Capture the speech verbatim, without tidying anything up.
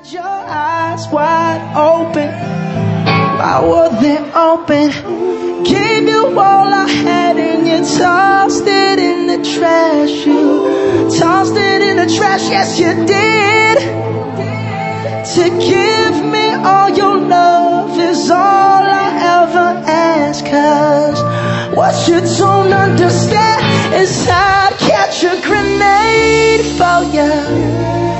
had your eyes wide open. Why were they open? Gave you all I had and you tossed it in the trash. You tossed it in the trash, yes you did. To give me all your love is all I ever ask. Cause what you don't understand is I'd catch a grenade for you.